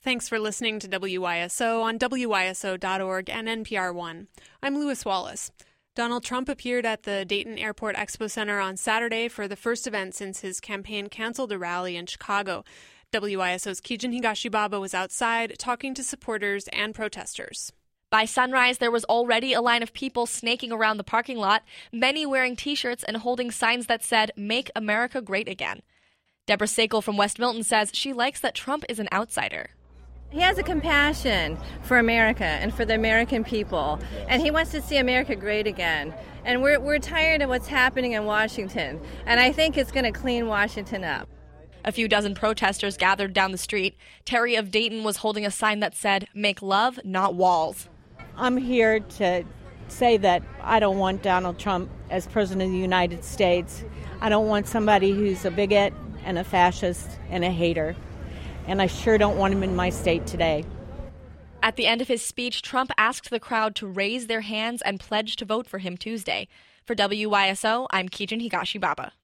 Thanks for listening to WYSO on WYSO.org and NPR One. I'm Lewis Wallace. Donald Trump appeared at the Dayton Airport Expo Center on Saturday for the first event since his campaign canceled a rally in Chicago. WYSO's Kijun Higashibaba was outside talking to supporters and protesters. By sunrise, there was already a line of people snaking around the parking lot, many wearing T-shirts and holding signs that said, "Make America Great Again." Deborah Sakel from West Milton says she likes that Trump is an outsider. He has a compassion for America and for the American people, and he wants to see America great again. And we're tired of what's happening in Washington, and I think it's going to clean Washington up. A few dozen protesters gathered down the street. Terry of Dayton was holding a sign that said, "Make love, not walls." I'm here to say that I don't want Donald Trump as President of the United States. I don't want somebody who's a bigot and a fascist and a hater. And I sure don't want him in my state today. At the end of his speech, Trump asked the crowd to raise their hands and pledge to vote for him Tuesday. For WYSO, I'm Kijun Higashibaba.